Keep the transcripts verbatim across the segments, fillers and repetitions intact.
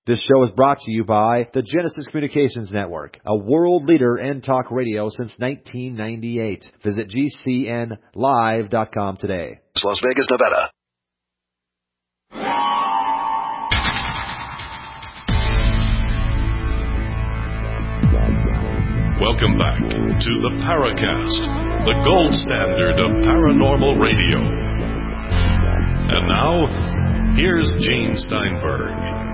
This show is brought to you by the Genesis Communications Network, a world leader in talk radio since nineteen ninety-eight. Visit G C N live dot com today. Las Vegas, Nevada. Welcome back to the Paracast, the gold standard of paranormal radio. And now, here's Gene Steinberg.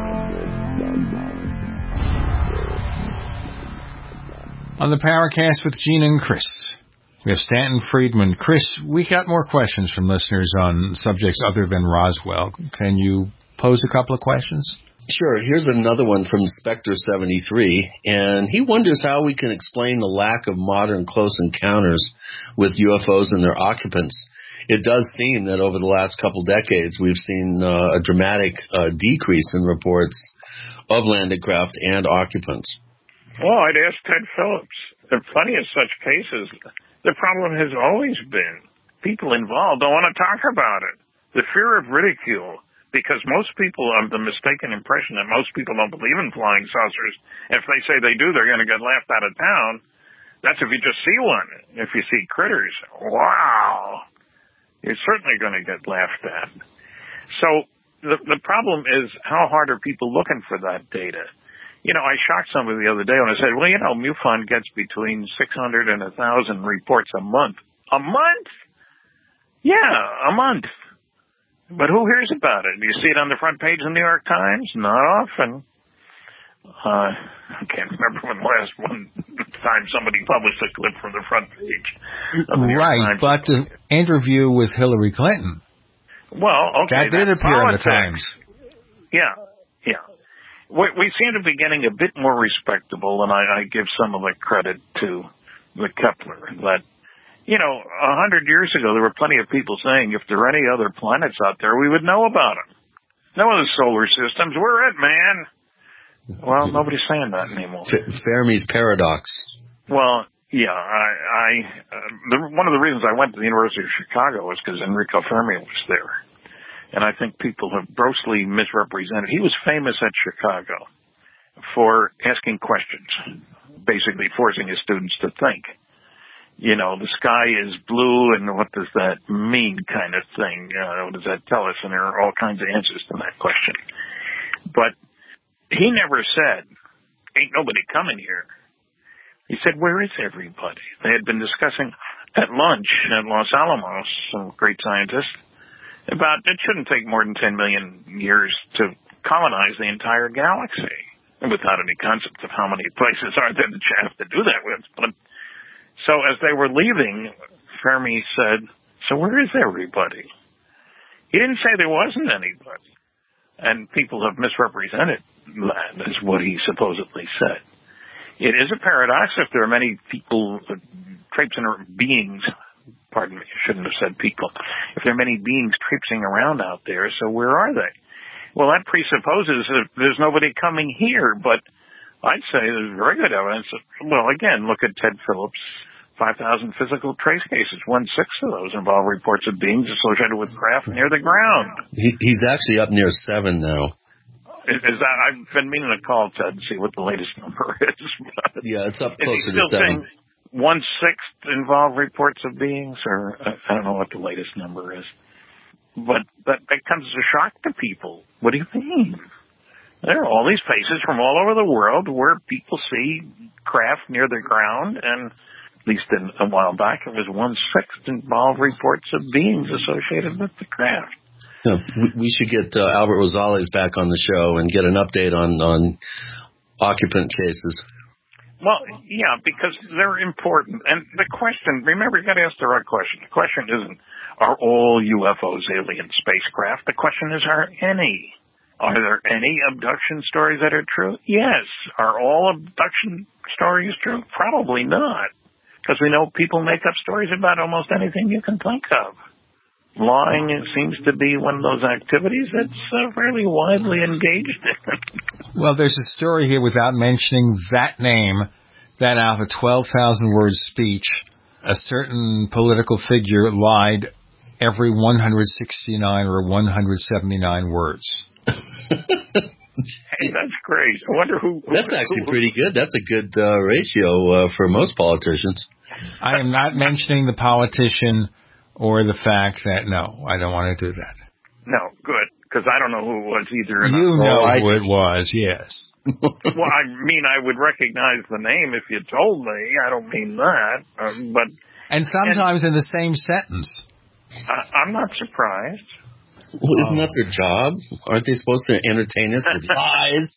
On the Paracast with Gene and Chris, we have Stanton Friedman. Chris, we got more questions from listeners on subjects other than Roswell. Can you pose a couple of questions? Sure. Here's another one from Spectre seventy-three, and he wonders how we can explain the lack of modern close encounters with U F Os and their occupants. It does seem that over the last couple decades, we've seen uh, a dramatic uh, decrease in reports of landed craft and occupants. Well, I'd ask Ted Phillips. There are plenty of such cases. The problem has always been people involved don't want to talk about it. The fear of ridicule. Because most people have the mistaken impression that most people don't believe in flying saucers. If they say they do, they're going to get laughed out of town. That's if you just see one. If you see critters, wow, you're certainly going to get laughed at. So the the problem is, how hard are people looking for that data? You know, I shocked somebody the other day when I said, well, you know, MUFON gets between six hundred and one thousand reports a month. A month? Yeah, a month. But who hears about it? Do you see it on the front page of the New York Times? Not often. Uh, I can't remember when the last one time somebody published a clip from the front page of the New York Right, Times. but the interview with Hillary Clinton. Well, okay. That did appear politics. in the Times. Yeah, yeah. We, we seem to be getting a bit more respectable, and I, I give some of the credit to the Kepler that, you know, a hundred years ago, there were plenty of people saying if there are any other planets out there, we would know about them. No other solar systems. We're it, man. Well, nobody's saying that anymore. F- Fermi's paradox. Well, yeah. I, I uh, the, one of the reasons I went to the University of Chicago was because Enrico Fermi was there. And I think people have grossly misrepresented. He was famous at Chicago for asking questions, basically forcing his students to think. You know, the sky is blue, and what does that mean kind of thing? Uh, what does that tell us? And there are all kinds of answers to that question. But he never said, ain't nobody coming here. He said, where is everybody? They had been discussing at lunch at Los Alamos, some great scientists, about it shouldn't take more than ten million years to colonize the entire galaxy, and without any concept of how many places are there that you have to do that with. But so as they were leaving, Fermi said, so where is everybody? He didn't say there wasn't anybody. And people have misrepresented that as what he supposedly said. It is a paradox if there are many people, traipsing or beings, pardon me, I shouldn't have said people, if there are many beings traipsing around out there, so where are they? Well, that presupposes that there's nobody coming here, but I'd say there's very good evidence. Well, again, look at Ted Phillips' five thousand physical trace cases. One-sixth of those involve reports of beings associated with craft near the ground. He, he's actually up near seven now. Is, is that? I've been meaning to call Ted and see what the latest number is. Yeah, it's up is closer he to still seven. saying one-sixth involve reports of beings, or uh, I don't know what the latest number is. But that, that comes as a shock to people. What do you mean? There are all these places from all over the world where people see craft near the ground, and at least in, a while back, it was one-sixth involved reports of beings associated with the craft. Yeah, we, we should get uh, Albert Rosales back on the show and get an update on, on occupant cases. Well, yeah, because they're important. And the question, remember, you got to ask the right question. The question isn't, are all U F Os alien spacecraft? The question is, are any? Are there any abduction stories that are true? Yes. Are all abduction stories true? Probably not. Because we know people make up stories about almost anything you can think of. Lying it seems to be one of those activities that's uh, fairly widely engaged in. Well, there's a story here without mentioning that name, that out of a twelve thousand word speech, a certain political figure lied every one hundred sixty-nine or one hundred seventy-nine words. Hey, that's great. I wonder who... who that's actually who, pretty good. That's a good uh, ratio uh, for most politicians. I am not mentioning the politician or the fact that, no, I don't want to do that. No, good, because I don't know who it was either. And You I, know oh, I, who it was, yes. Well, I mean, I would recognize the name if you told me. I don't mean that, um, but... And sometimes and, in the same sentence. I, I'm not surprised. Well, isn't that their job? Aren't they supposed to entertain us with lies?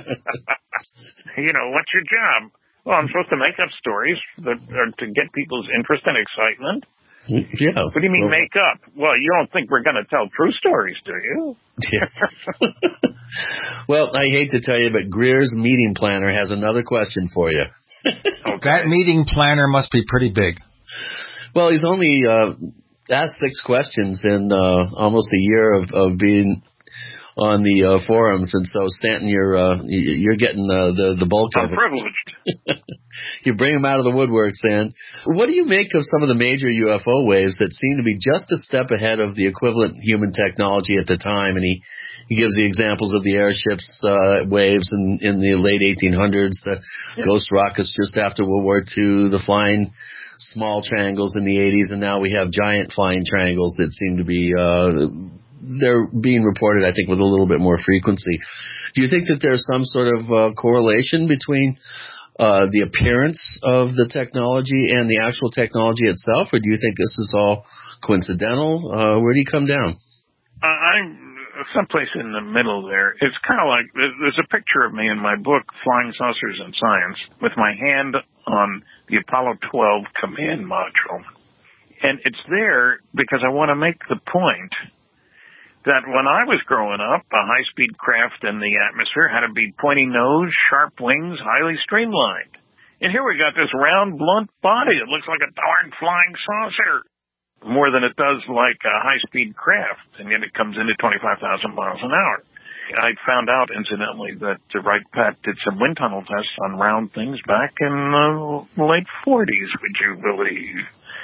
You know, what's your job? Well, I'm supposed to make up stories that are to get people's interest and excitement. Yeah. What do you mean well, make up? Well, you don't think we're going to tell true stories, do you? Yeah. Well, I hate to tell you, but Greer's meeting planner has another question for you. Okay. That meeting planner must be pretty big. Well, he's only uh, asked six questions in uh, almost a year of, of being on the uh, forums, and so Stanton, you're uh, you're getting uh, the the bulk I'm of it. privileged. You bring him out of the woodwork, Stan. What do you make of some of the major U F O waves that seem to be just a step ahead of the equivalent human technology at the time? And he, he gives the examples of the airships uh, waves in, in the late eighteen hundreds, the yeah. ghost rockets just after World War Two, the flying small triangles in the eighties, and now we have giant flying triangles that seem to be uh, they're being reported, I think, with a little bit more frequency. Do you think that there's some sort of uh, correlation between uh, the appearance of the technology and the actual technology itself, or do you think this is all coincidental? Uh, where do you come down? Uh, I'm someplace in the middle there. It's kind of like there's a picture of me in my book, Flying Saucers and Science, with my hand on the Apollo twelve command module. And it's there because I want to make the point that when I was growing up, a high-speed craft in the atmosphere had a big pointy nose, sharp wings, highly streamlined. And here we got this round, blunt body that looks like a darn flying saucer, more than it does like a high-speed craft, and yet it comes in at twenty-five thousand miles an hour. I found out, incidentally, that Wright Pat did some wind tunnel tests on round things back in the late forties, would you believe?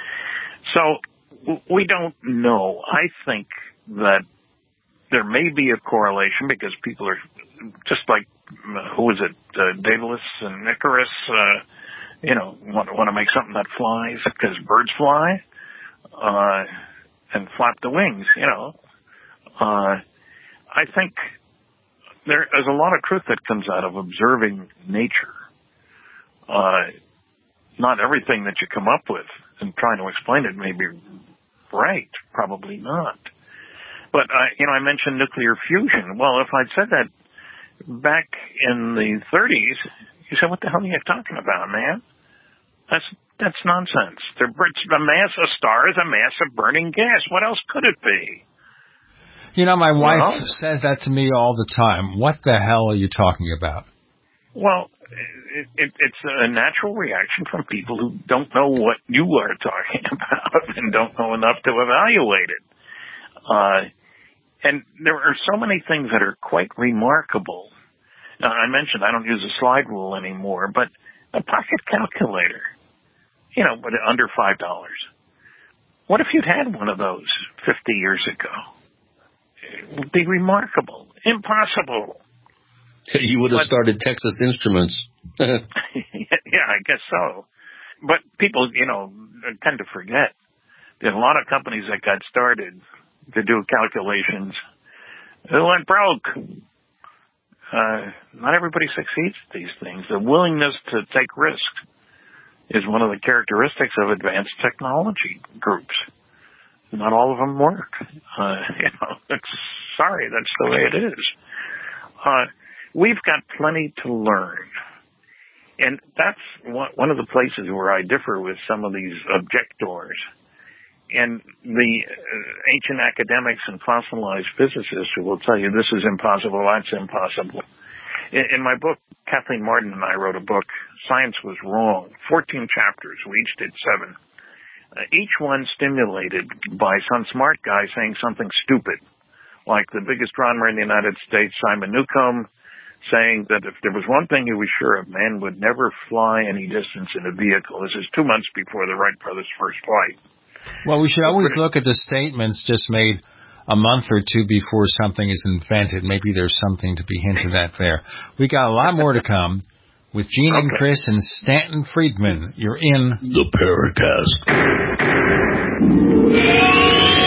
So we don't know. I think that there may be a correlation because people are just like, uh, who is it, uh, Daedalus and Icarus, uh, you know, want, want to make something that flies because birds fly, uh, and flap the wings, you know. Uh, I think there is a lot of truth that comes out of observing nature. Uh, not everything that you come up with and trying to explain it may be right, probably not. But, uh, you know, I mentioned nuclear fusion. Well, if I'd said that back in the thirties, you said, what the hell are you talking about, man? That's that's nonsense. The, the mass of stars, a mass of burning gas. What else could it be? You know, my wife well, says that to me all the time. What the hell are you talking about? Well, it, it, it's a natural reaction from people who don't know what you are talking about and don't know enough to evaluate it. Uh, And there are so many things that are quite remarkable. Now, I mentioned I don't use a slide rule anymore, but a pocket calculator, you know, but under five dollars. What if you'd had one of those fifty years ago? It would be remarkable. Impossible. You would have but, started Texas Instruments. Yeah, I guess so. But people, you know, tend to forget. There's a lot of companies that got started to do calculations. It went broke. Uh, not everybody succeeds at these things. The willingness to take risks is one of the characteristics of advanced technology groups. Not all of them work. Uh, you know, it's, sorry, that's the way it is. Uh, we've got plenty to learn. And that's one, one of the places where I differ with some of these objectors. And the uh, ancient academics and fossilized physicists who will tell you this is impossible, that's impossible. In, in my book, Kathleen Martin and I wrote a book, Science Was Wrong, fourteen chapters. We each did seven. Uh, each one stimulated by some smart guy saying something stupid, like the biggest astronomer in the United States, Simon Newcomb, saying that if there was one thing he was sure of, man would never fly any distance in a vehicle. This is two months before the Wright brothers' first flight. Well, we should always look at the statements just made a month or two before something is invented. Maybe there's something to be hinted at there. We got a lot more to come with Gene okay. and Chris and Stanton Friedman. You're in the Paracast.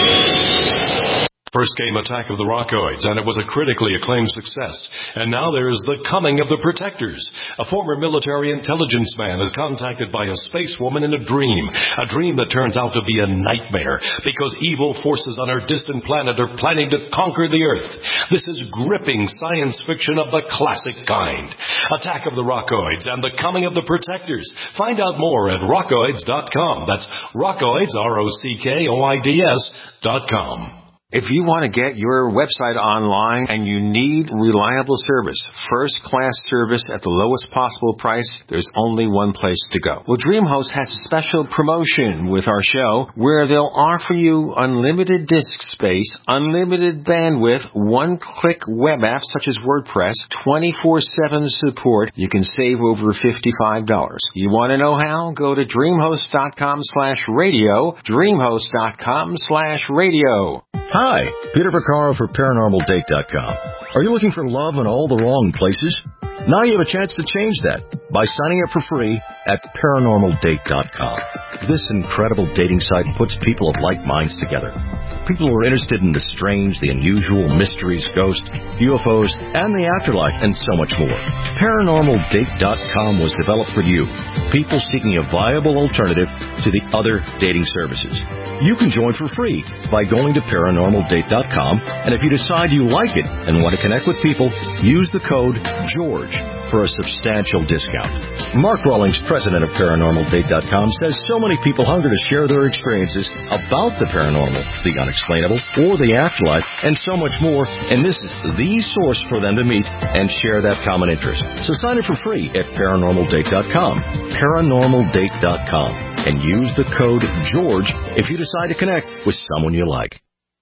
First came Attack of the Rockoids, and it was a critically acclaimed success. And now there's The Coming of the Protectors. A former military intelligence man is contacted by a space woman in a dream. A dream that turns out to be a nightmare, because evil forces on our distant planet are planning to conquer the Earth. This is gripping science fiction of the classic kind. Attack of the Rockoids and The Coming of the Protectors. Find out more at rockoids dot com. That's Rockoids, R O C K O I D S dot com. If you want to get your website online and you need reliable service, first-class service at the lowest possible price, there's only one place to go. Well, DreamHost has a special promotion with our show where they'll offer you unlimited disk space, unlimited bandwidth, one-click web apps such as WordPress, twenty-four seven support. You can save over fifty-five dollars. You want to know how? Go to dreamhost dot com slash radio, dreamhost dot com slash radio. Hi, Peter Vaccaro for paranormal date dot com. Are you looking for love in all the wrong places? Now you have a chance to change that by signing up for free at paranormal date dot com. This incredible dating site puts people of like minds together. People who are interested in the strange, the unusual, mysteries, ghosts, U F Os, and the afterlife, and so much more. paranormal date dot com was developed for you, people seeking a viable alternative to the other dating services. You can join for free by going to paranormal date dot com, and if you decide you like it and want to connect with people, use the code GEORGE for a substantial discount. Mark Rawlings, president of paranormal date dot com, says so many people hunger to share their experiences about the paranormal, the unexplainable, or the afterlife, and so much more, and this is the source for them to meet and share that common interest. So sign up for free at paranormal date dot com, paranormal date dot com, and use the code GEORGE if you decide to connect with someone you like.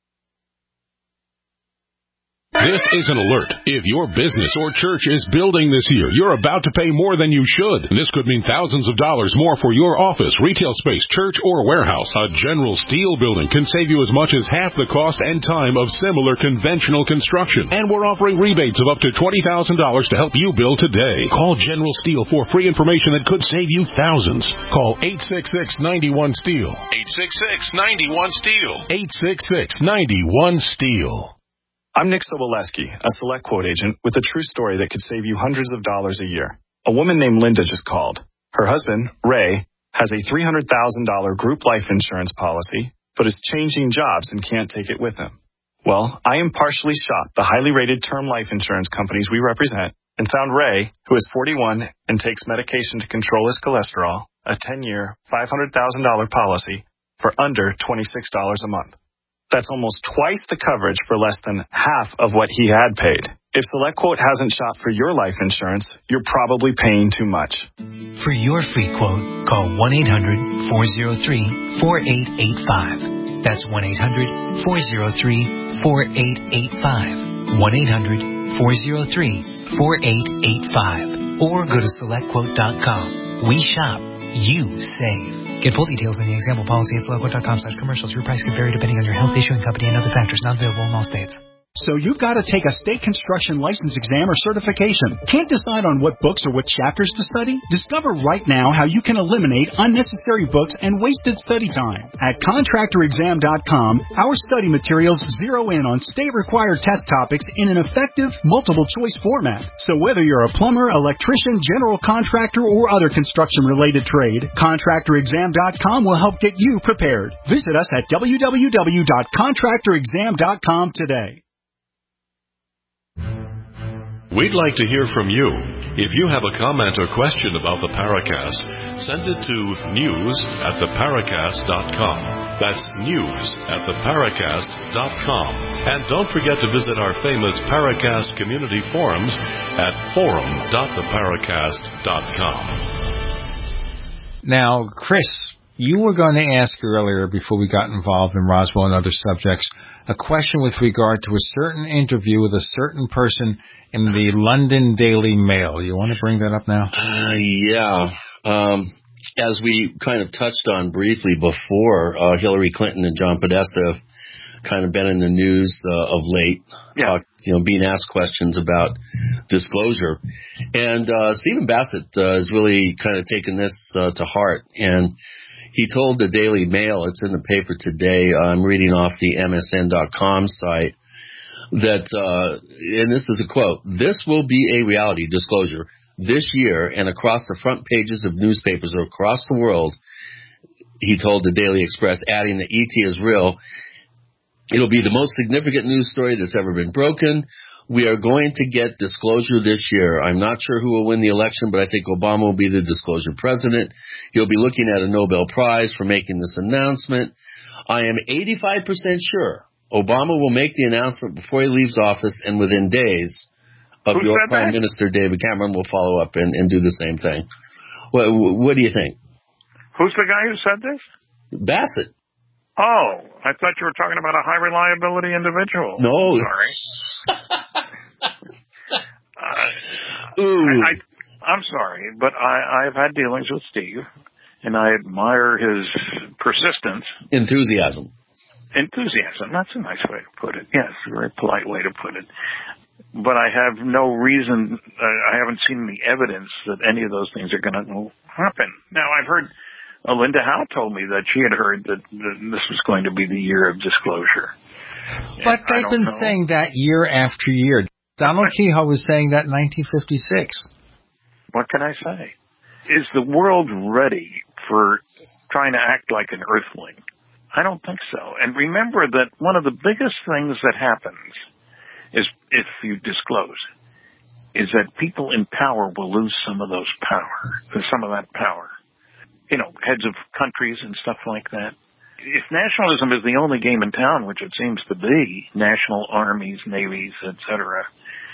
This is an alert. If your business or church is building this year, you're about to pay more than you should. This could mean thousands of dollars more for your office, retail space, church, or warehouse. A General Steel building can save you as much as half the cost and time of similar conventional construction. And we're offering rebates of up to twenty thousand dollars to help you build today. Call General Steel for free information that could save you thousands. Call eight six six, nine one, STEEL. eight six six, nine one, STEEL. eight six six, nine one, STEEL. I'm Nick Soboleski, a Select Quote agent with a true story that could save you hundreds of dollars a year. A woman named Linda just called. Her husband, Ray, has a three hundred thousand dollars group life insurance policy, but is changing jobs and can't take it with him. Well, I impartially shopped the highly rated term life insurance companies we represent and found Ray, who is forty-one and takes medication to control his cholesterol, a ten-year, five hundred thousand dollars policy for under twenty-six dollars a month. That's almost twice the coverage for less than half of what he had paid. If SelectQuote hasn't shopped for your life insurance, you're probably paying too much. For your free quote, call one eight hundred, four oh three, four eight eight five. That's one eight hundred, four oh three, four eight eight five. one eight hundred, four oh three, four eight eight five. Or go to select quote dot com. We shop. You save. Get full details in the example policy at select quote dot com slash commercials. Your price could vary depending on your health, issuing company, and other factors not available in all states. So you've got to take a state construction license exam or certification. Can't decide on what books or what chapters to study? Discover right now how you can eliminate unnecessary books and wasted study time. At contractor exam dot com, our study materials zero in on state-required test topics in an effective, multiple-choice format. So whether you're a plumber, electrician, general contractor, or other construction-related trade, contractor exam dot com will help get you prepared. Visit us at w w w dot contractor exam dot com today. We'd like to hear from you. If you have a comment or question about the Paracast, send it to news at the paracast dot com. That's news at the paracast dot com. And don't forget to visit our famous Paracast community forums at forum dot the paracast dot com. Now, Chris, you were going to ask earlier, before we got involved in Roswell and other subjects, a question with regard to a certain interview with a certain person in the London Daily Mail. You want to bring that up now? Uh, yeah. Um, as we kind of touched on briefly before, uh, Hillary Clinton and John Podesta have kind of been in the news uh, of late, yeah. talk, you know, being asked questions about disclosure. And uh, Stephen Bassett uh, has really kind of taken this uh, to heart. And he told the Daily Mail, it's in the paper today, I'm reading off the M S N dot com site, that, uh, and this is a quote, "This will be a reality disclosure this year and across the front pages of newspapers across the world," he told the Daily Express, adding that E T is real. "It'll be the most significant news story that's ever been broken. We are going to get disclosure this year. I'm not sure who will win the election, but I think Obama will be the disclosure president. He'll be looking at a Nobel Prize for making this announcement. I am eighty-five percent sure Obama will make the announcement before he leaves office, and within days of Who your said Prime that? Minister, David Cameron, will follow up and, and do the same thing." What, what do you think? Who's the guy who said this? Bassett. Oh, I thought you were talking about a high reliability individual. No. Sorry. uh, Ooh. I, I, I'm sorry, but I, I've had dealings with Steve, and I admire his persistence. Enthusiasm. Enthusiasm. That's a nice way to put it. Yes, a very polite way to put it. But I have no reason, uh, I haven't seen the evidence that any of those things are going to happen. Now, I've heard, uh, Linda Howe told me that she had heard that, that this was going to be the year of disclosure. But And they've been know. saying that year after year. Donald Kehoe was saying that in nineteen fifty-six. What can I say? Is the world ready for trying to act like an earthling? I don't think so. And remember that one of the biggest things that happens is if you disclose, is that people in power will lose some of those power, some of that power. You know, heads of countries and stuff like that. If nationalism is the only game in town, which it seems to be, national armies, navies, et cetera,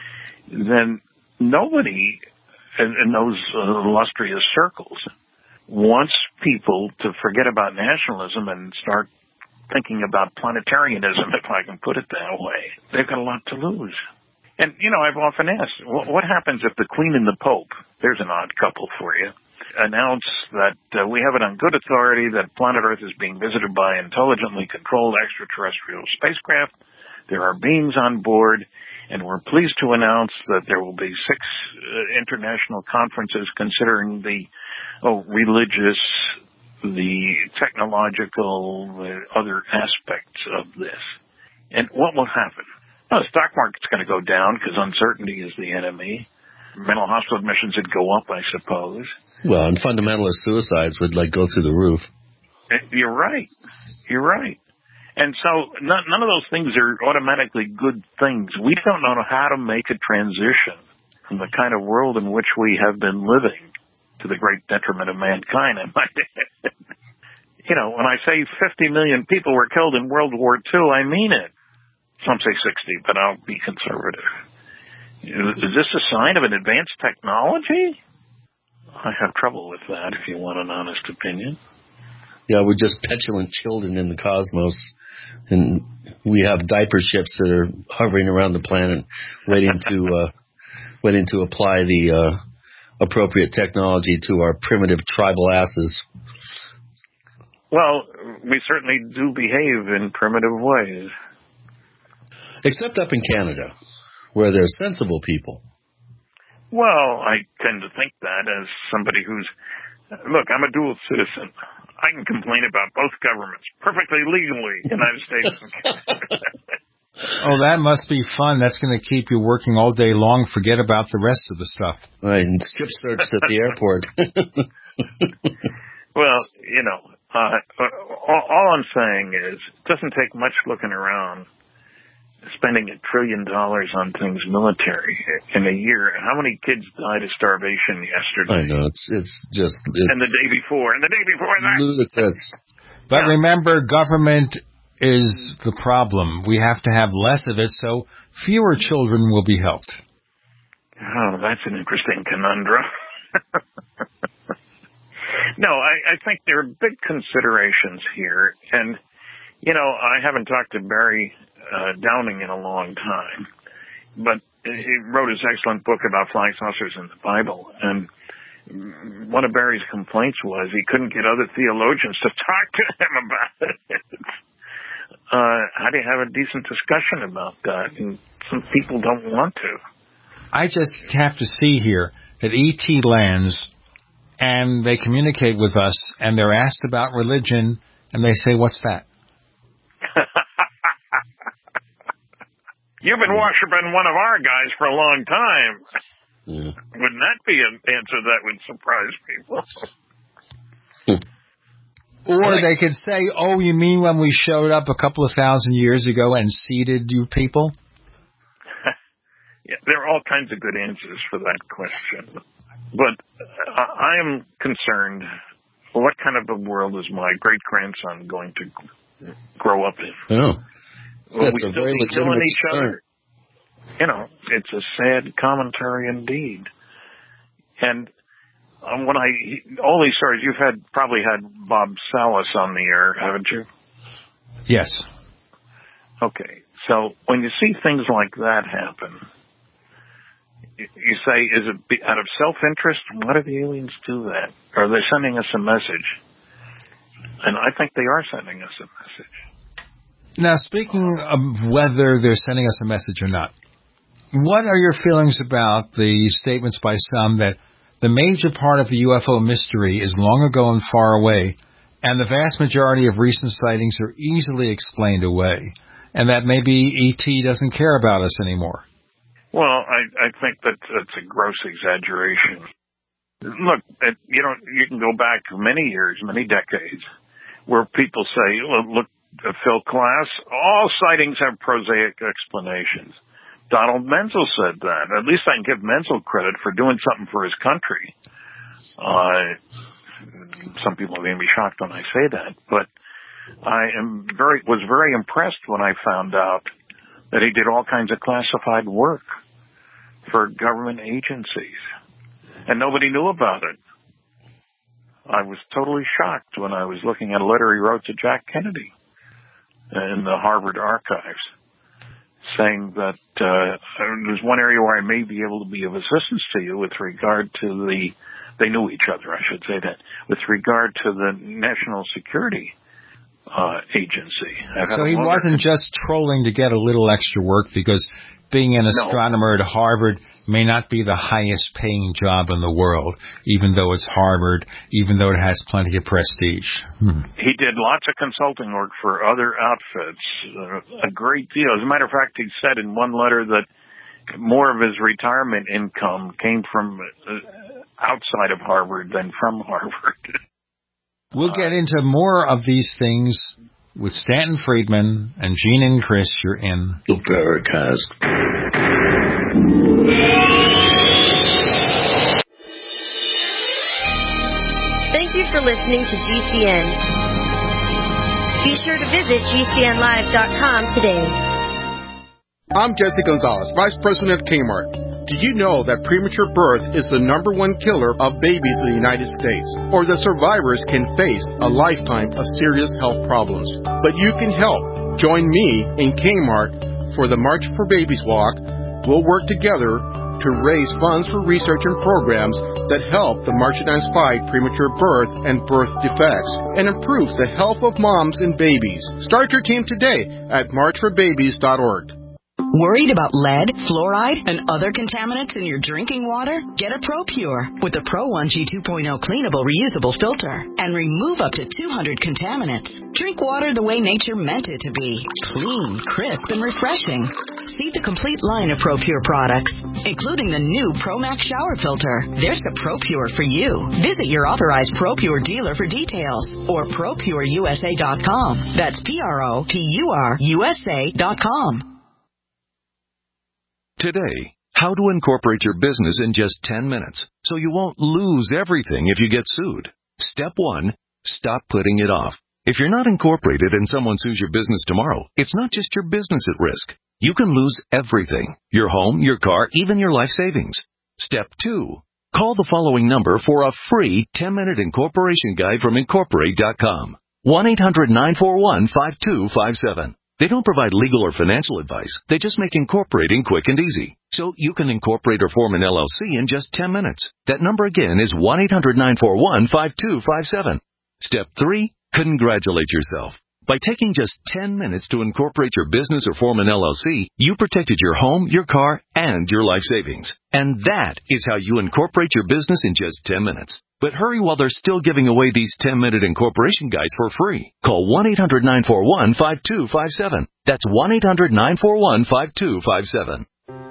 then nobody in, in those uh, illustrious circles wants people to forget about nationalism and start thinking about planetarianism, if I can put it that way. They've got a lot to lose. And, you know, I've often asked, what happens if the Queen and the Pope, there's an odd couple for you, announce that uh, we have it on good authority that planet Earth is being visited by intelligently controlled extraterrestrial spacecraft. There are beings on board, and we're pleased to announce that there will be six uh, international conferences considering the oh, religious, the technological, the other aspects of this. And what will happen? Well, the stock market's going to go down because uncertainty is the enemy. Mental hospital admissions would go up, I suppose. Well, and fundamentalist suicides would, like, go through the roof. You're right. You're right. And so none, none of those things are automatically good things. We don't know how to make a transition from the kind of world in which we have been living to the great detriment of mankind. You know, when I say fifty million people were killed in World War Two, I mean it. Some say sixty, but I'll be conservative. Is this a sign of an advanced technology? I have trouble with that, if you want an honest opinion. Yeah, we're just petulant children in the cosmos, and we have diaper ships that are hovering around the planet, waiting to uh, waiting to apply the uh, appropriate technology to our primitive tribal asses. Well, we certainly do behave in primitive ways. Except up in Canada, where they're sensible people. Well, I tend to think that as somebody who's... Look, I'm a dual citizen. I can complain about both governments perfectly legally, United States and Canada. Oh, that must be fun. That's going to keep you working all day long. Forget about the rest of the stuff. Right, and strip searched at the airport. Well, you know, uh, all, all I'm saying is it doesn't take much looking around spending a trillion dollars on things military in a year. How many kids died of starvation yesterday? I know, it's it's just... It's and the day before, and the day before that. Ludicrous. But yeah. Remember, government is the problem. We have to have less of it, so fewer children will be helped. Oh, that's an interesting conundrum. No, I, I think there are big considerations here. And, you know, I haven't talked to Barry uh, Downing in a long time, but he wrote his excellent book about flying saucers in the Bible. And one of Barry's complaints was he couldn't get other theologians to talk to him about it. uh, how do you have a decent discussion about that? And some people don't want to. I just have to see here that E T lands and they communicate with us and they're asked about religion and they say, what's that? You've been worshiping one of our guys for a long time. Yeah. Wouldn't that be an answer that would surprise people? Or they could say, oh, you mean when we showed up a couple of thousand years ago and seeded you people? Yeah, there are all kinds of good answers for that question. But uh, I am concerned, what kind of a world is my great-grandson going to grow up in? Oh, Will that's we a still very be legitimate killing each concern. other? You know, it's a sad commentary indeed. And um, when I, all these stories, you've had probably had Bob Salas on the air, haven't you? Yes. Okay. So when you see things like that happen, you say, is it out of self-interest? Why do the aliens do that? Are they sending us a message? And I think they are sending us a message. Now, speaking of whether they're sending us a message or not, what are your feelings about the statements by some that the major part of the U F O mystery is long ago and far away, and the vast majority of recent sightings are easily explained away, and that maybe E T doesn't care about us anymore? Well, I, I think that that's a gross exaggeration. Look, it, you know, you can go back many years, many decades, where people say, well, look, uh, Phil Klass, all sightings have prosaic explanations. Donald Menzel said that. At least I can give Menzel credit for doing something for his country. Uh, some people are going to be shocked when I say that, but I am very was very impressed when I found out that he did all kinds of classified work for government agencies, and nobody knew about it. I was totally shocked when I was looking at a letter he wrote to Jack Kennedy in the Harvard archives, saying that uh, there's one area where I may be able to be of assistance to you with regard to the, they knew each other, I should say that, with regard to the National Security uh, Agency. So he wasn't just trolling to get a little extra work, because being an astronomer no. at Harvard may not be the highest paying job in the world, even though it's Harvard, even though it has plenty of prestige. Hmm. He did lots of consulting work for other outfits, uh, a great deal. As a matter of fact, he said in one letter that more of his retirement income came from uh, outside of Harvard than from Harvard. We'll get into more of these things with Stanton Friedman and Gene and Chris. You're in the Paracast. Thank you for listening to G C N. Be sure to visit G C N live dot com today. I'm Jesse Gonzalez, Vice President at Kmart. Do you know that premature birth is the number one killer of babies in the United States, or that survivors can face a lifetime of serious health problems? But you can help. Join me in Kmart for the March for Babies Walk. We'll work together to raise funds for research and programs that help the Marchionines fight premature birth and birth defects and improves the health of moms and babies. Start your team today at march for babies dot org. Worried about lead, fluoride, and other contaminants in your drinking water? Get a ProPure with the Pro one G two point oh cleanable reusable filter and remove up to two hundred contaminants. Drink water the way nature meant it to be. Clean, crisp, and refreshing. See the complete line of ProPure products, including the new ProMax shower filter. There's a ProPure for you. Visit your authorized ProPure dealer for details or pro pure U S A dot com. That's P R O P U R U S A dot com. Today, how to incorporate your business in just ten minutes so you won't lose everything if you get sued. Step one, stop putting it off. If you're not incorporated and someone sues your business tomorrow, it's not just your business at risk. You can lose everything: your home, your car, even your life savings. Step two, call the following number for a free ten-minute incorporation guide from Incorporate dot com. one eight hundred nine four one five two five seven. They don't provide legal or financial advice. They just make incorporating quick and easy. So you can incorporate or form an L L C in just ten minutes. That number again is one eight hundred nine four one five two five seven. Step three, congratulate yourself. By taking just ten minutes to incorporate your business or form an L L C, you protected your home, your car, and your life savings. And that is how you incorporate your business in just ten minutes. But hurry while they're still giving away these ten-minute incorporation guides for free. Call one eight hundred nine four one five two five seven. That's one eight hundred nine four one five two five seven.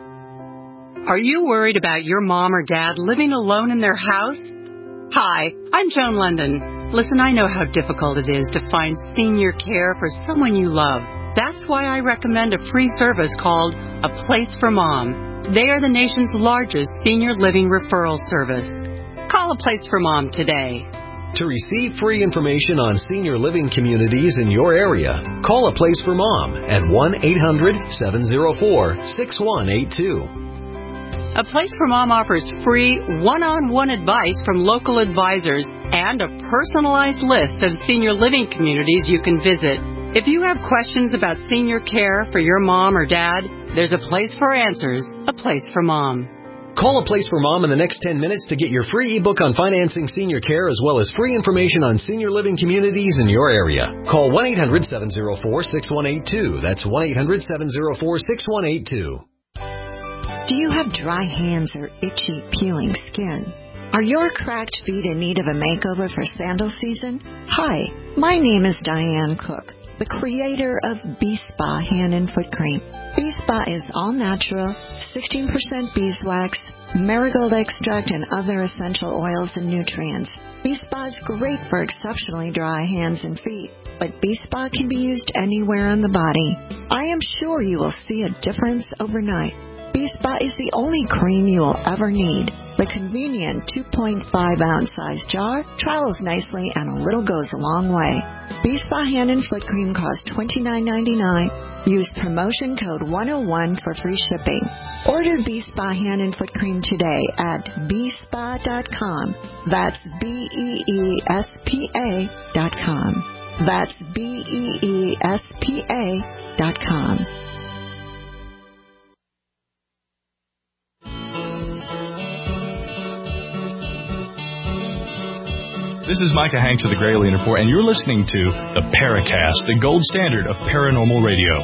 Are you worried about your mom or dad living alone in their house? Hi, I'm Joan London. Listen, I know how difficult it is to find senior care for someone you love. That's why I recommend a free service called A Place for Mom. They are the nation's largest senior living referral service. Call A Place for Mom today. To receive free information on senior living communities in your area, call A Place for Mom at one eight hundred seven oh four six one eight two. A Place for Mom offers free one-on-one advice from local advisors and a personalized list of senior living communities you can visit. If you have questions about senior care for your mom or dad, there's a place for answers, A Place for Mom. Call A Place for Mom in the next ten minutes to get your free ebook on financing senior care as well as free information on senior living communities in your area. Call one eight hundred seven oh four six one eight two. That's one eight hundred seven oh four six one eight two. Do you have dry hands or itchy, peeling skin? Are your cracked feet in need of a makeover for sandal season? Hi, my name is Diane Cook, the creator of B-Spa Hand and Foot Cream. B-Spa is all natural, sixteen percent beeswax, marigold extract, and other essential oils and nutrients. B-Spa is great for exceptionally dry hands and feet, but B-Spa can be used anywhere on the body. I am sure you will see a difference overnight. B-Spa is the only cream you will ever need. The convenient two point five ounce size jar travels nicely and a little goes a long way. B-Spa Hand and Foot Cream costs twenty-nine ninety-nine. Use promotion code one oh one for free shipping. Order B-Spa Hand and Foot Cream today at b spa dot com. That's B E E S P A dot com. That's B E E S P A dot com. This is Micah Hanks of the Gralien Report, and you're listening to the Paracast, the gold standard of paranormal radio.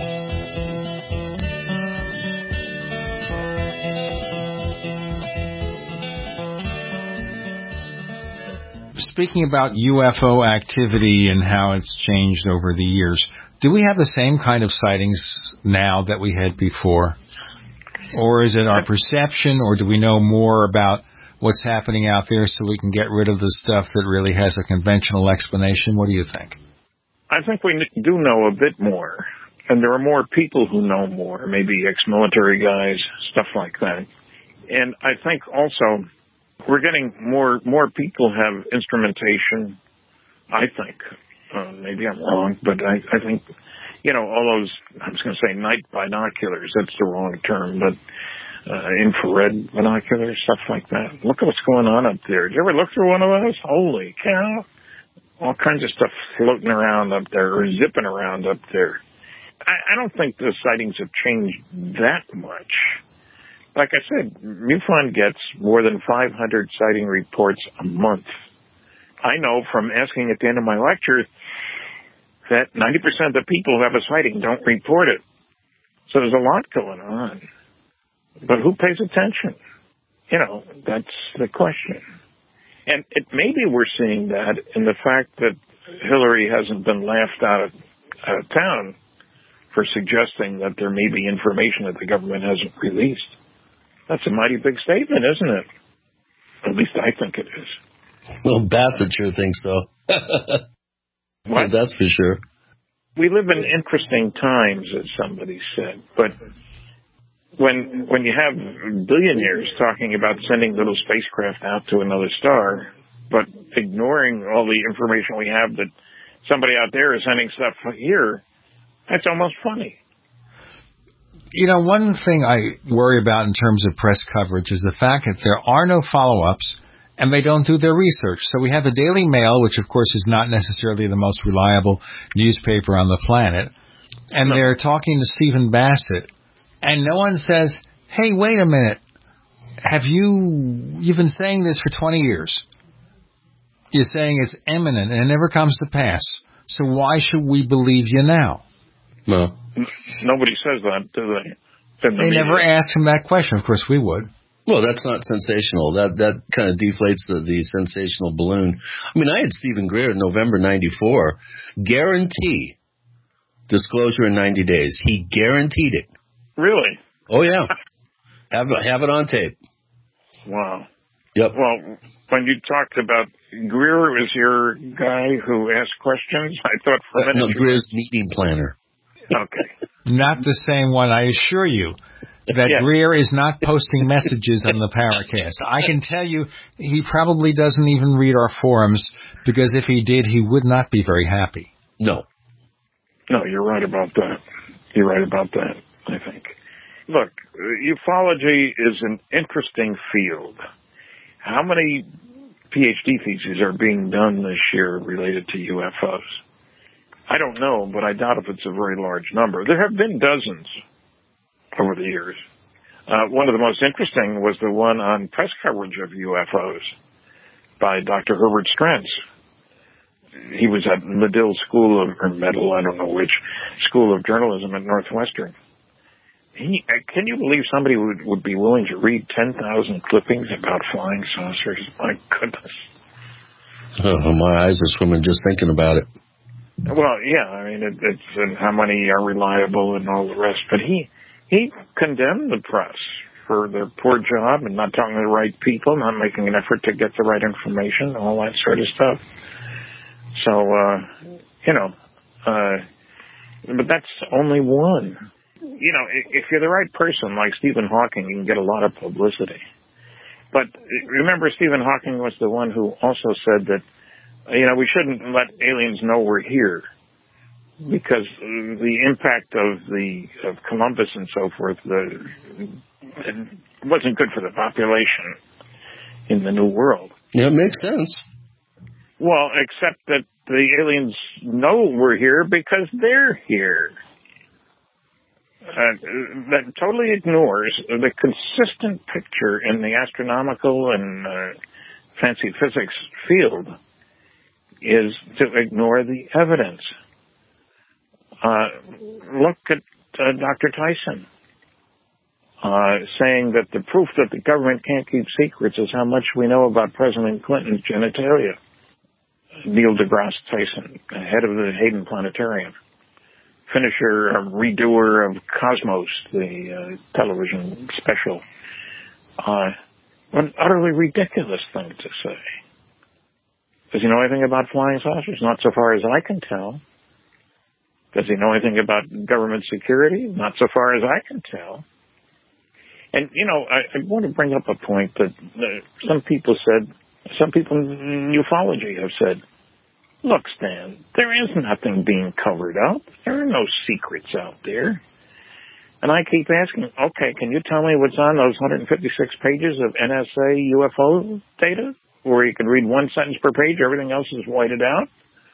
Speaking about U F O activity and how it's changed over the years, do we have the same kind of sightings now that we had before? Or is it our perception, or do we know more about what's happening out there so we can get rid of the stuff that really has a conventional explanation? What do you think? I think we do know a bit more, and there are more people who know more, maybe ex-military guys, stuff like that. And I think also we're getting more more people have instrumentation, I think. Uh, maybe I'm wrong, but I, I think, you know, all those, I was going to say night binoculars, that's the wrong term, but Uh, infrared binoculars, stuff like that. Look at what's going on up there. Did you ever look through one of those? Holy cow. All kinds of stuff floating around up there or zipping around up there. I, I don't think the sightings have changed that much. Like I said, MUFON gets more than five hundred sighting reports a month. I know from asking at the end of my lecture that ninety percent of the people who have a sighting don't report it. So there's a lot going on. But who pays attention? You know, that's the question. And it, maybe we're seeing that in the fact that Hillary hasn't been laughed out of, out of town for suggesting that there may be information that the government hasn't released. That's a mighty big statement, isn't it? At least I think it is. Well, Bassett sure thinks so. Well, that's for sure. We live in interesting times, as somebody said, but when when you have billionaires talking about sending little spacecraft out to another star, but ignoring all the information we have that somebody out there is sending stuff here, that's almost funny. You know, one thing I worry about in terms of press coverage is the fact that there are no follow-ups and they don't do their research. So we have the Daily Mail, which of course is not necessarily the most reliable newspaper on the planet, and no. They're talking to Stephen Bassett, and no one says, hey, wait a minute, have you, you've been saying this for twenty years. You're saying it's imminent and it never comes to pass. So why should we believe you now? No. Nobody says that, do they? In the They media. never asked him that question. Of course we would. Well, that's not sensational. That that kind of deflates the, the sensational balloon. I mean, I had Stephen Greer in November ninety-four guarantee disclosure in ninety days. He guaranteed it. Really? Oh, yeah. have, have it on tape. Wow. Yep. Well, when you talked about Greer was your guy who asked questions, I thought for a Uh, minute... no, you- Greer's meeting planner. Okay. Not the same one, I assure you. That Yeah. Greer is not posting messages on the Paracast. I can tell you he probably doesn't even read our forums, because if he did, he would not be very happy. No. No, you're right about that. You're right about that, I think. Look, ufology is an interesting field. How many PhD theses are being done this year related to U F Os? I don't know, but I doubt if it's a very large number. There have been dozens over the years. Uh, one of the most interesting was the one on press coverage of U F Os by Doctor Herbert Strentz. He was at Medill School of, or Medill, I don't know which, School of Journalism at Northwestern. He, can you believe somebody would, would be willing to read ten thousand clippings about flying saucers? My goodness. Oh, my eyes are swimming just thinking about it. Well, yeah, I mean, it, it's and how many are reliable and all the rest. But he he condemned the press for their poor job and not talking to the right people, not making an effort to get the right information, all that sort of stuff. So, uh, you know, uh, but that's only one. You know, if you're the right person, like Stephen Hawking, you can get a lot of publicity. But remember, Stephen Hawking was the one who also said that, you know, we shouldn't let aliens know we're here, because the impact of the of Columbus and so forth, the, it wasn't good for the population in the New World. Yeah, it makes sense. Well, except that the aliens know we're here because they're here. Uh, that totally ignores the consistent picture in the astronomical and uh, fancy physics field is to ignore the evidence. Uh, look at uh, Doctor Tyson uh, saying that the proof that the government can't keep secrets is how much we know about President Clinton's genitalia. Neil deGrasse Tyson, head of the Hayden Planetarium, finisher, uh, redoer of Cosmos, the uh, television special. Uh, an utterly ridiculous thing to say. Does he know anything about flying saucers? Not so far as I can tell. Does he know anything about government security? Not so far as I can tell. And, you know, I, I want to bring up a point that uh, some people said, some people in ufology have said, look, Stan, there is nothing being covered up. There are no secrets out there. And I keep asking, okay, can you tell me what's on those one hundred fifty-six pages of N S A U F O data, where you can read one sentence per page, everything else is whited out?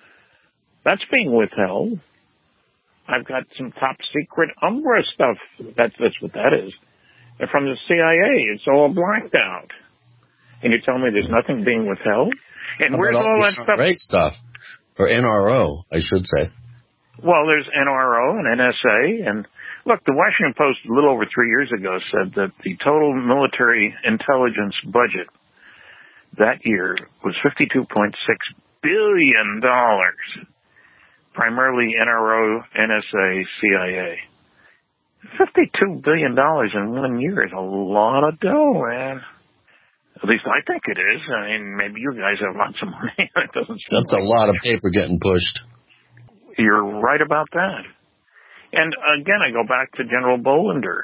That's being withheld. I've got some top secret Umbra stuff. That's, that's what that is. And from the C I A, it's all blacked out. And you tell me there's nothing being withheld? And How where's about all the that stuff? Great stuff. Or N R O, I should say. Well, there's N R O and N S A. And look, the Washington Post a little over three years ago said that the total military intelligence budget that year was fifty-two point six billion dollars. Primarily N R O, N S A, C I A. fifty-two billion dollars in one year is a lot of dough, man. At least I think it is. I mean, maybe you guys have lots of money. It doesn't seem That's a like lot of paper getting pushed. You're right about that. And again, I go back to General Bollinger.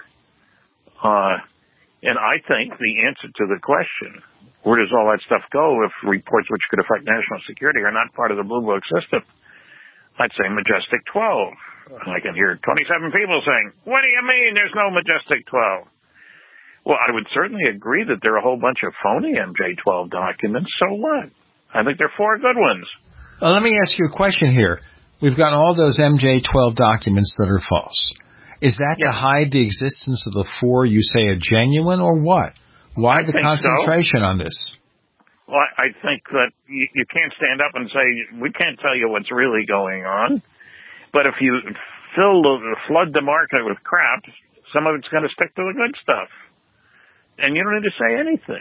Uh, and I think the answer to the question, where does all that stuff go if reports which could affect national security are not part of the Blue Book system? I'd say Majestic twelve. I can hear twenty-seven people saying, what do you mean there's no Majestic twelve? Well, I would certainly agree that there are a whole bunch of phony M J twelve documents. So what? I think there are four good ones. Well, let me ask you a question here. We've got all those M J twelve documents that are false. Is that yeah. to hide the existence of the four you say are genuine, or what? Why I the concentration so. on this? Well, I think that you, you can't stand up and say, we can't tell you what's really going on. But if you fill the, flood the market with crap, some of it's going to stick to the good stuff. And you don't need to say anything.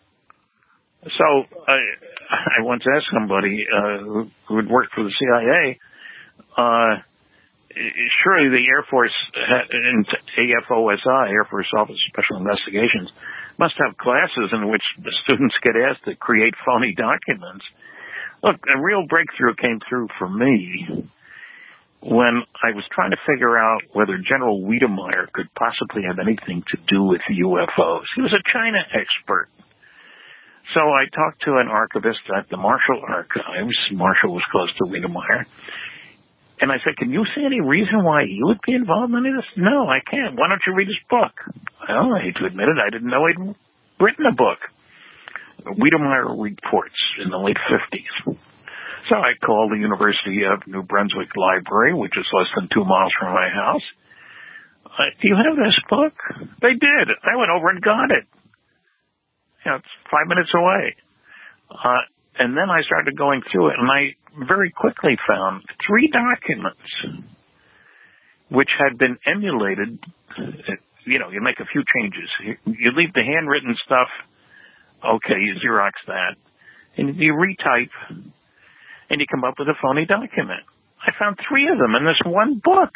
So I, I once asked somebody uh, who, who had worked for the C I A, uh, surely the Air Force, A F O S I, Air Force Office of Special Investigations, must have classes in which the students get asked to create phony documents. Look, a real breakthrough came through for me when I was trying to figure out whether General Wiedemeyer could possibly have anything to do with U F Os. He was a China expert. So I talked to an archivist at the Marshall Archives. Marshall was close to Wiedemeyer. And I said, can you see any reason why he would be involved in any of this? No, I can't. Why don't you read his book? Well, I hate to admit it, I didn't know he'd written a book. Wiedemeyer Reports in the late fifties. So I called the University of New Brunswick Library, which is less than two miles from my house. Uh, do you have this book? They did. I went over and got it. You know, it's five minutes away. Uh, and then I started going through it, and I very quickly found three documents which had been emulated. You know, you make a few changes. You leave the handwritten stuff, okay, you Xerox that, and you retype, and you come up with a phony document. I found three of them in this one book.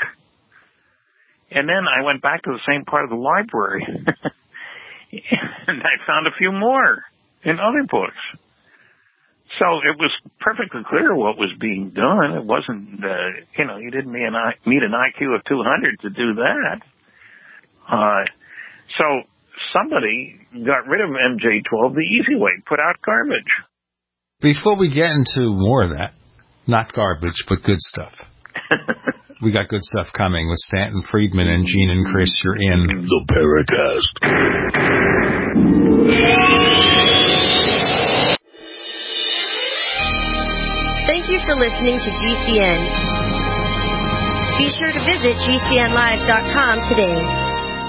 And then I went back to the same part of the library, and I found a few more in other books. So it was perfectly clear what was being done. It wasn't, uh, you know, you didn't need an, I, need an I Q of two hundred to do that. Uh, so somebody got rid of M J twelve the easy way, put out garbage. Before we get into more of that, not garbage, but good stuff. We got good stuff coming with Stanton Friedman and Gene and Chris. You're in the Paracast. Thank you for listening to G C N. Be sure to visit G C N live dot com today.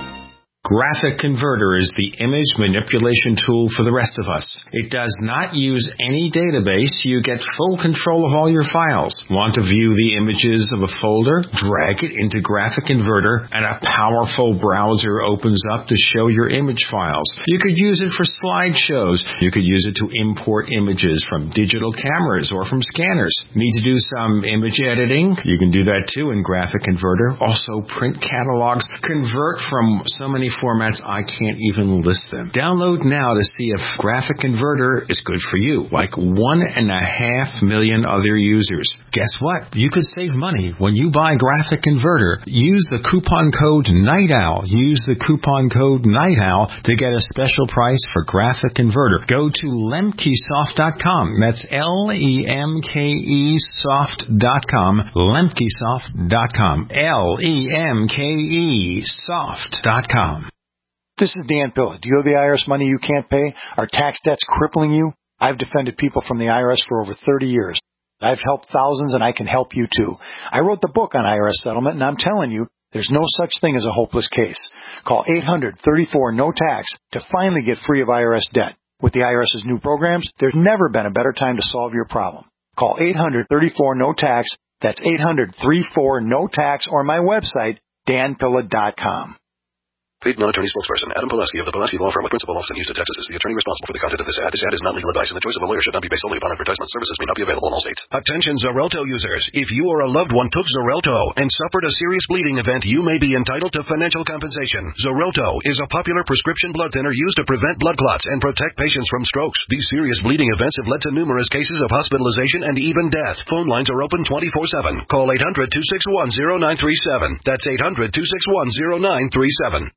Graphic Converter is the image manipulation tool for the rest of us. It does not use any database. You get full control of all your files. Want to view the images of a folder? Drag it into Graphic Converter and a powerful browser opens up to show your image files. You could use it for slideshows. You could use it to import images from digital cameras or from scanners. Need to do some image editing? You can do that too in Graphic Converter. Also print catalogs. Convert from so many formats I can't even list them. Download now to see if Graphic Converter is good for you, like one and a half million other users. Guess what? You could save money when you buy Graphic Converter. Use the coupon code NIGHTOWL. Use the coupon code NIGHTOWL to get a special price for Graphic Converter. Go to lemkesoft dot com. That's L E M K E soft dot com. lemkesoft dot com. L E M K E soft dot com. This is Dan Pilla. Do you have the I R S money you can't pay? Are tax debts crippling you? I've defended people from the I R S for over thirty years. I've helped thousands, and I can help you too. I wrote the book on I R S settlement, and I'm telling you, there's no such thing as a hopeless case. Call eight hundred thirty-four no tax to finally get free of I R S debt. With the IRS's new programs, there's never been a better time to solve your problem. Call eight hundred thirty-four no tax. That's eight hundred thirty-four no tax, or my website, dan pilla dot com. Paid non-attorney spokesperson Adam Pulaski of the Pulaski Law Firm with principal office in Houston, Texas, is the attorney responsible for the content of this ad. This ad is not legal advice, and the choice of a lawyer should not be based solely upon advertisement. Services may not be available in all states. Attention Xarelto users. If you or a loved one took Xarelto and suffered a serious bleeding event, you may be entitled to financial compensation. Xarelto is a popular prescription blood thinner used to prevent blood clots and protect patients from strokes. These serious bleeding events have led to numerous cases of hospitalization and even death. Phone lines are open twenty-four seven. Call eight hundred two six one zero nine three seven. That's eight hundred two six one zero nine three seven.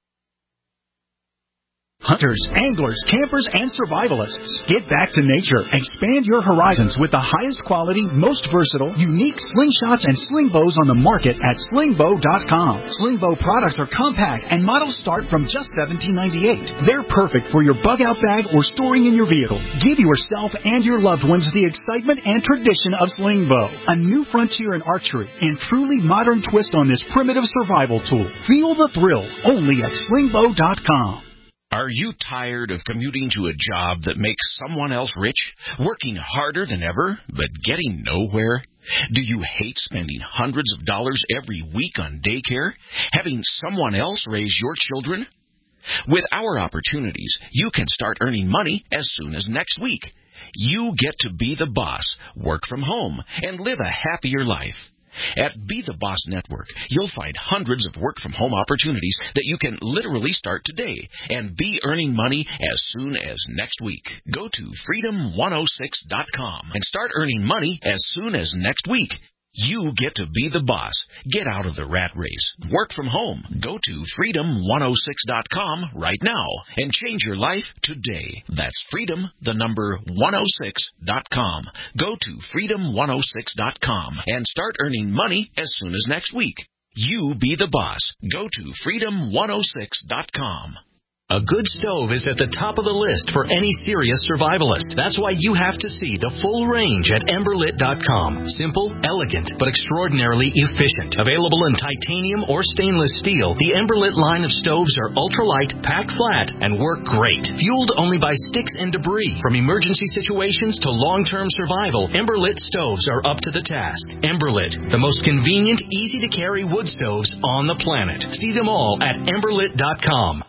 Hunters, anglers, campers, and survivalists. Get back to nature. Expand your horizons with the highest quality, most versatile, unique slingshots and sling bows on the market at sling bow dot com. Sling bow products are compact and models start from just seventeen ninety-eight. They're perfect for your bug-out bag or storing in your vehicle. Give yourself and your loved ones the excitement and tradition of sling bow. A new frontier in archery and truly modern twist on this primitive survival tool. Feel the thrill only at sling bow dot com. Are you tired of commuting to a job that makes someone else rich, working harder than ever, but getting nowhere? Do you hate spending hundreds of dollars every week on daycare, having someone else raise your children? With our opportunities, you can start earning money as soon as next week. You get to be the boss, work from home, and live a happier life. At Be the Boss Network, you'll find hundreds of work-from-home opportunities that you can literally start today and be earning money as soon as next week. Go to freedom one oh six dot com and start earning money as soon as next week. You get to be the boss. Get out of the rat race. Work from home. Go to freedom one oh six dot com right now and change your life today. That's freedom, the number one oh six dot com. Go to freedom one oh six dot com and start earning money as soon as next week. You be the boss. Go to freedom one oh six dot com. A good stove is at the top of the list for any serious survivalist. That's why you have to see the full range at ember lit dot com. Simple, elegant, but extraordinarily efficient. Available in titanium or stainless steel, the Emberlit line of stoves are ultralight, pack flat, and work great. Fueled only by sticks and debris. From emergency situations to long-term survival, Emberlit stoves are up to the task. Emberlit, the most convenient, easy-to-carry wood stoves on the planet. See them all at ember lit dot com.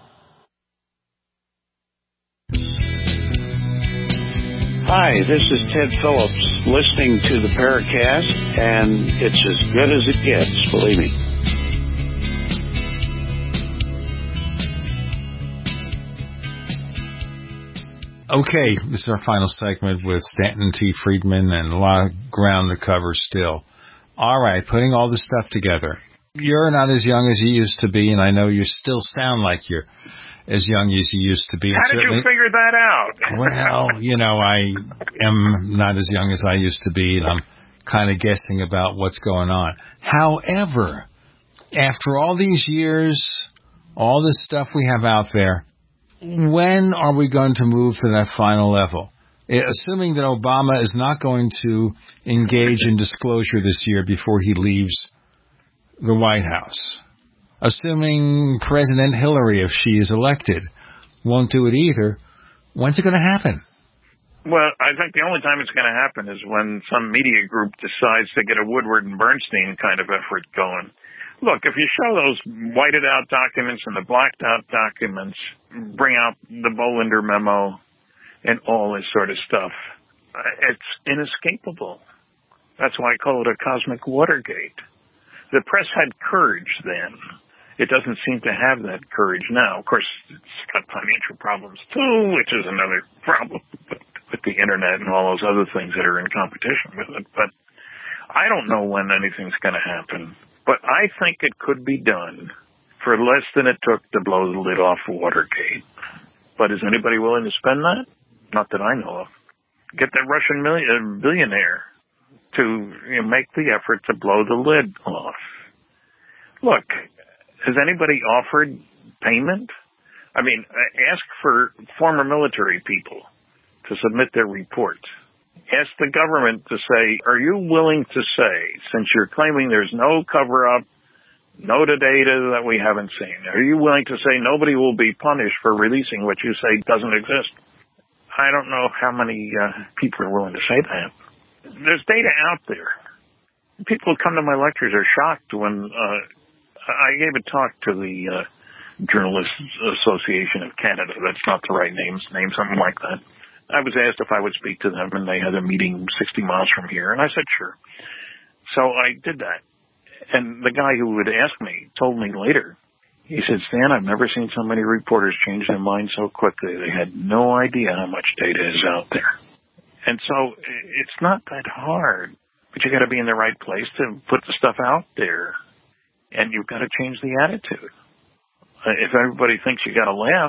Hi, this is Ted Phillips listening to the Paracast, and it's as good as it gets, believe me. Okay, this is our final segment with Stanton T. Friedman and a lot of ground to cover still. All right, putting all this stuff together. You're not as young as you used to be, and I know you still sound like you're as young as you used to be. How did you figure that out? Well, you know, I am not as young as I used to be, and I'm kind of guessing about what's going on. However, after all these years, all this stuff we have out there, when are we going to move to that final level? Assuming that Obama is not going to engage in disclosure this year before he leaves the White House. Assuming President Hillary, if she is elected, won't do it either, when's it going to happen? Well, I think the only time it's going to happen is when some media group decides to get a Woodward and Bernstein kind of effort going. Look, if you show those whited out documents and the blacked out documents, bring out the Bollinger memo and all this sort of stuff, it's inescapable. That's why I call it a cosmic Watergate. The press had courage then. It doesn't seem to have that courage now. Of course, it's got financial problems too, which is another problem with the internet and all those other things that are in competition with it. But I don't know when anything's going to happen. But I think it could be done for less than it took to blow the lid off Watergate. But is anybody willing to spend that? Not that I know of. Get that Russian million, billionaire to you know, make the effort to blow the lid off. Look, has anybody offered payment? I mean, ask for former military people to submit their reports. Ask the government to say, are you willing to say, since you're claiming there's no cover-up, no data that we haven't seen, are you willing to say nobody will be punished for releasing what you say doesn't exist? I don't know how many uh, people are willing to say that. There's data out there. People who come to my lectures are shocked when uh, I gave a talk to the uh, Journalists Association of Canada. That's not the right name, name something like that. I was asked if I would speak to them, and they had a meeting sixty miles from here, and I said sure. So I did that. And the guy who would ask me told me later, he said, Stan, I've never seen so many reporters change their mind so quickly. They had no idea how much data is out there. And so it's not that hard, but you got to be in the right place to put the stuff out there. And you've got to change the attitude. If everybody thinks you got to laugh,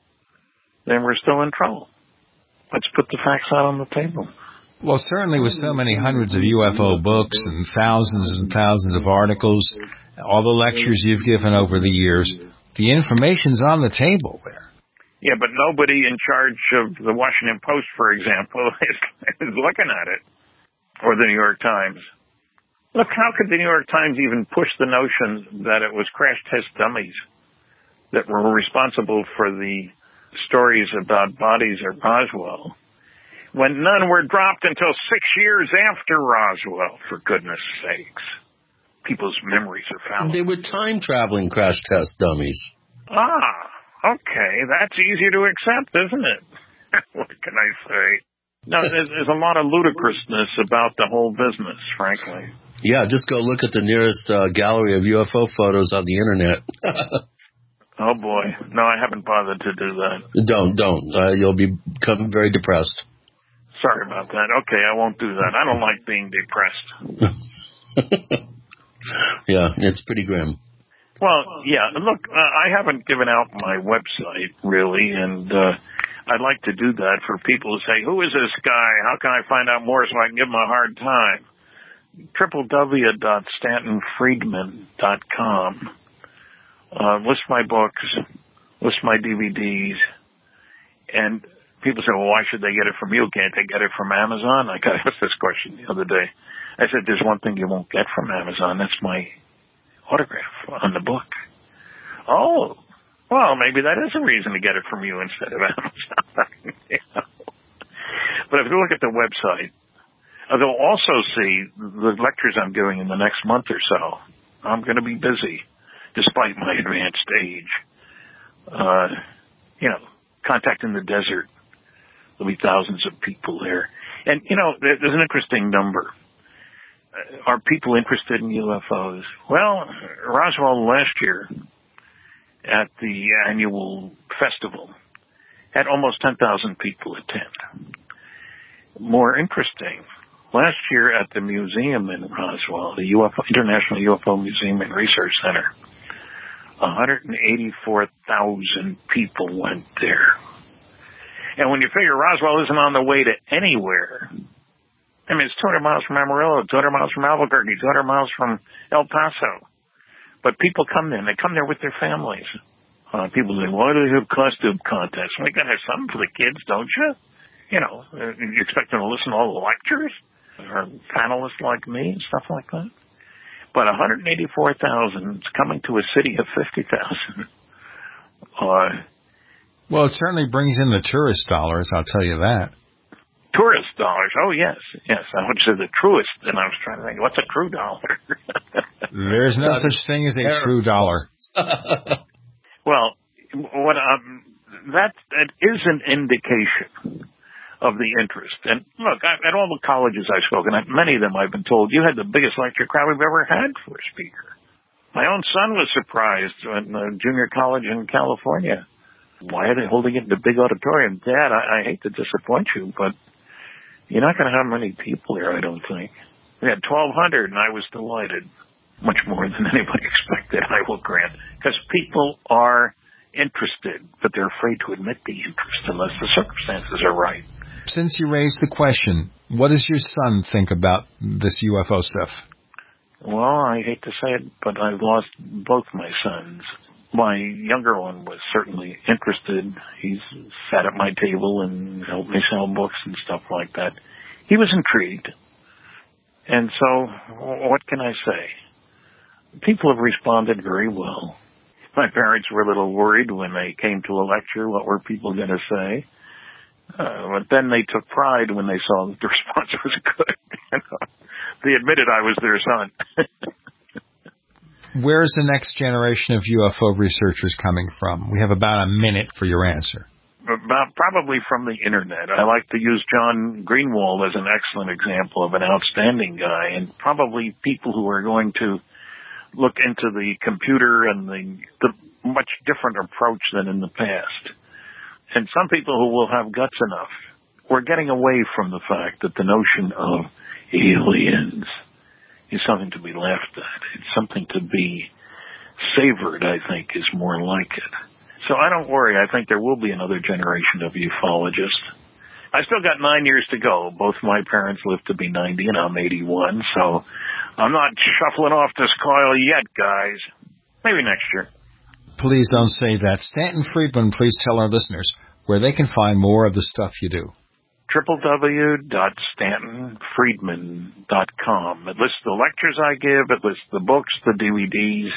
then we're still in trouble. Let's put the facts out on the table. Well, certainly with so many hundreds of U F O books and thousands and thousands of articles, all the lectures you've given over the years, the information's on the table there. Yeah, but nobody in charge of the Washington Post, for example, is, is looking at it, or the New York Times. Look, how could the New York Times even push the notion that it was crash test dummies that were responsible for the stories about bodies at Roswell, when none were dropped until six years after Roswell, for goodness sakes. People's memories are fallible. They were time-traveling crash test dummies. Ah, okay. That's easier to accept, isn't it? What can I say? No, there's, there's a lot of ludicrousness about the whole business, frankly. Yeah, just go look at the nearest uh, gallery of U F O photos on the Internet. Oh, boy. No, I haven't bothered to do that. Don't, don't. Uh, you'll be become very depressed. Sorry about that. Okay, I won't do that. I don't like being depressed. Yeah, it's pretty grim. Well, yeah, look, uh, I haven't given out my website, really, and uh, I'd like to do that for people who say, who is this guy? How can I find out more so I can give him a hard time? w w w dot stanton friedman dot com. Uh, list my books, list my D V Ds, and people say, well, why should they get it from you? Can't they get it from Amazon? I got asked this question the other day. I said, there's one thing you won't get from Amazon. That's my autograph on the book. Oh, well, maybe that is a reason to get it from you instead of Amazon. You know? But if you look at the website, they'll also see the lectures I'm doing in the next month or so. I'm going to be busy, despite my advanced age. Uh, you know, Contact in the Desert. There'll be thousands of people there. And, you know, there's an interesting number. Are people interested in U F Os? Well, Roswell last year at the annual festival had almost ten thousand people attend. More interesting, last year at the museum in Roswell, the U F O, International U F O Museum and Research Center, one hundred eighty-four thousand people went there. And when you figure Roswell isn't on the way to anywhere, I mean, it's two hundred miles from Amarillo, two hundred miles from Albuquerque, two hundred miles from El Paso. But people come there, and they come there with their families. Uh, people say, why do they have costume contests? Well, you got to have something for the kids, don't you? You know, you expect them to listen to all the lectures? Or panelists like me and stuff like that? But one hundred eighty-four thousand is coming to a city of fifty thousand. Uh, well, it certainly brings in the tourist dollars, I'll tell you that. Tourist dollars. Oh, yes. Yes. I would say the truest. And I was trying to think, what's a true dollar? There's no such thing as a true dollar. Well, what um, that, that is an indication of the interest. And look, I, at all the colleges I've spoken at, many of them I've been told, you had the biggest lecture crowd we've ever had for a speaker. My own son was surprised in uh, junior college in California. Why are they holding it in the big auditorium? Dad, I, I hate to disappoint you, but you're not going to have many people there, I don't think. We had twelve hundred, and I was delighted. Much more than anybody expected, I will grant. Because people are interested, but they're afraid to admit the interest unless the circumstances are right. Since you raised the question, what does your son think about this U F O stuff? Well, I hate to say it, but I've lost both my sons. My younger one was certainly interested. He's sat at my table and helped me sell books and stuff like that. He was intrigued. And so, what can I say? People have responded very well. My parents were a little worried when they came to a lecture. What were people going to say? Uh, but then they took pride when they saw that the response was good. You know, they admitted I was their son. Where's the next generation of U F O researchers coming from? We have about a minute for your answer. About probably from the Internet. I like to use John Greenwald as an excellent example of an outstanding guy, and probably people who are going to look into the computer and the, the much different approach than in the past. And some people who will have guts enough. We're getting away from the fact that the notion of aliens is something to be laughed at. It's something to be savored, I think, is more like it. So I don't worry. I think there will be another generation of ufologists. I still got nine years to go. Both my parents lived to be ninety, and I'm eighty-one, so I'm not shuffling off this coil yet, guys. Maybe next year. Please don't say that. Stanton Friedman, please tell our listeners where they can find more of the stuff you do. w w w dot stanton friedman dot com. It lists the lectures I give. It lists the books, the D V Ds.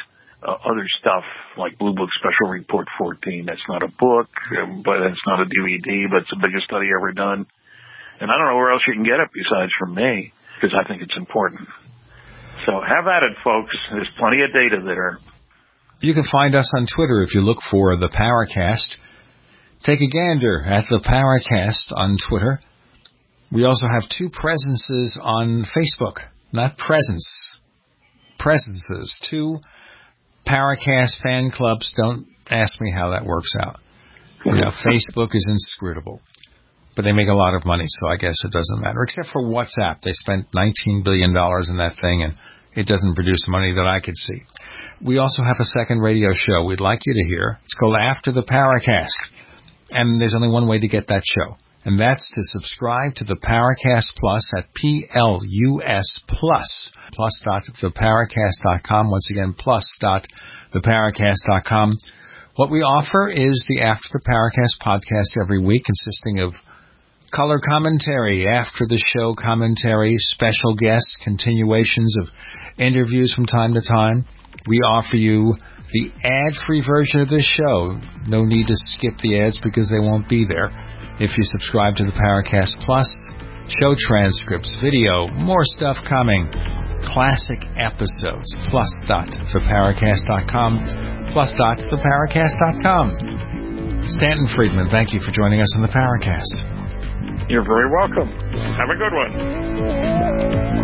uh, other stuff like Blue Book Special Report fourteen. That's not a book, um, but it's not a D V D, but it's the biggest study ever done. And I don't know where else you can get it besides from me, because I think it's important. So have at it, folks. There's plenty of data there. You can find us on Twitter if you look for the Paracast. Take a gander at the Paracast on Twitter. We also have two presences on Facebook. Not presence. Presences. Two Paracast fan clubs. Don't ask me how that works out. You know, Facebook is inscrutable. But they make a lot of money, so I guess it doesn't matter. Except for WhatsApp. They spent nineteen billion dollars in that thing, and it doesn't produce money that I could see. We also have a second radio show we'd like you to hear. It's called After the Paracast. And there's only one way to get that show. And that's to subscribe to the Paracast Plus at P L U S Plus. Plus dot the paracast dot com. Once again, plus dot the paracast dot com. What we offer is the After the Paracast podcast every week, consisting of color commentary, after the show commentary, special guests, continuations of interviews from time to time. We offer you the ad-free version of this show. No need to skip the ads because they won't be there. If you subscribe to the Paracast Plus, show transcripts, video, more stuff coming, classic episodes, plus dot the paracast dot com, plus dot the paracast dot com. Stanton Friedman, thank you for joining us on the Paracast. You're very welcome. Have a good one.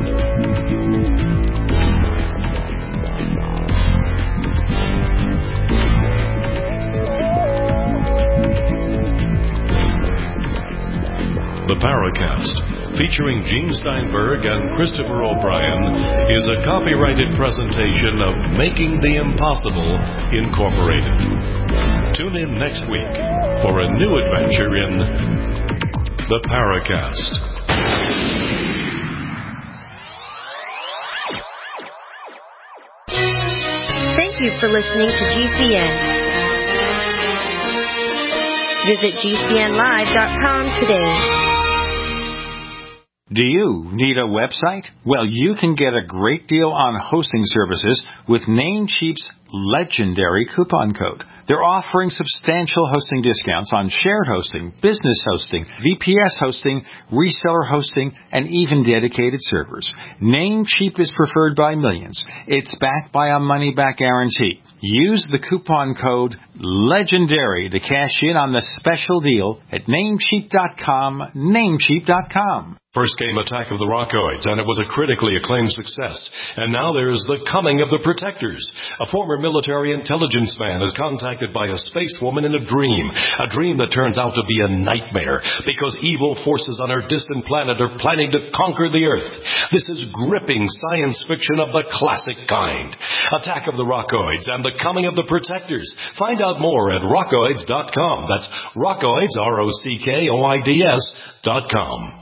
The Paracast, featuring Gene Steinberg and Christopher O'Brien, is a copyrighted presentation of Making the Impossible, Incorporated. Tune in next week for a new adventure in The Paracast. Thank you for listening to G C N. Visit G C N live dot com today. Do you need a website? Well, you can get a great deal on hosting services with Namecheap's legendary coupon code. They're offering substantial hosting discounts on shared hosting, business hosting, V P S hosting, reseller hosting, and even dedicated servers. Namecheap is preferred by millions. It's backed by a money-back guarantee. Use the coupon code LEGENDARY to cash in on the special deal at namecheap dot com, namecheap dot com. First came Attack of the Rockoids, and it was a critically acclaimed success. And now there's The Coming of the Protectors. A former military intelligence man is contacted by a space woman in a dream. A dream that turns out to be a nightmare because evil forces on our distant planet are planning to conquer the Earth. This is gripping science fiction of the classic kind. Attack of the Rockoids and The Coming of the Protectors. Find out more at rockoids dot com. That's Rockoids, R O C K O I D S dot com.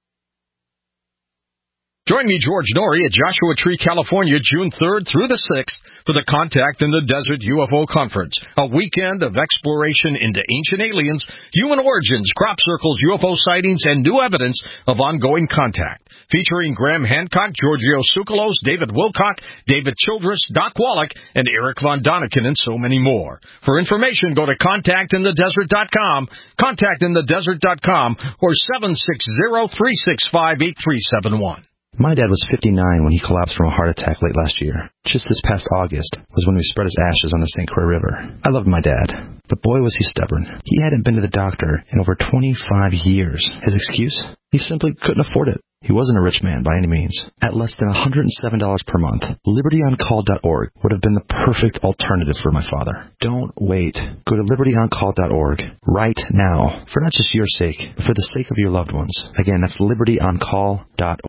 Join me, George Norrie, at Joshua Tree, California, June third through the sixth for the Contact in the Desert U F O Conference, a weekend of exploration into ancient aliens, human origins, crop circles, U F O sightings, and new evidence of ongoing contact. Featuring Graham Hancock, Giorgio Tsoukalos, David Wilcock, David Childress, Doc Wallach, and Eric Von Daniken, and so many more. For information, go to contact in the desert dot com, contact in the desert dot com, or seven six zero, three six five, eight three seven one. My dad was fifty-nine when he collapsed from a heart attack late last year. Just this past August was when we spread his ashes on the Saint Croix River. I loved my dad, but boy was he stubborn. He hadn't been to the doctor in over twenty-five years. His excuse? He simply couldn't afford it. He wasn't a rich man by any means. At less than one hundred seven dollars per month, liberty on call dot org would have been the perfect alternative for my father. Don't wait. Go to liberty on call dot org right now, for not just your sake, but for the sake of your loved ones. Again, that's liberty on call dot org.